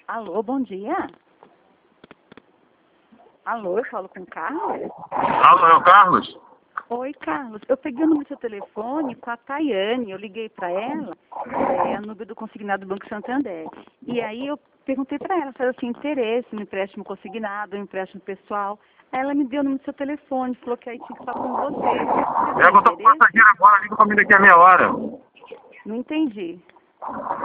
Alô, bom dia. Alô, eu falo com o Carlos? Alô, é o Carlos? Oi, Carlos. Eu peguei o número do seu telefone com a Tayane. Eu liguei para ela, a número do consignado do Banco Santander. E aí eu perguntei para ela se ela tinha interesse no empréstimo consignado, no empréstimo pessoal. Aí ela me deu o número do seu telefone, falou que aí tinha que falar com você. Você Eu tem tô com interesse? passageiro agora, ligo pra mim daqui a meia hora. Não entendi.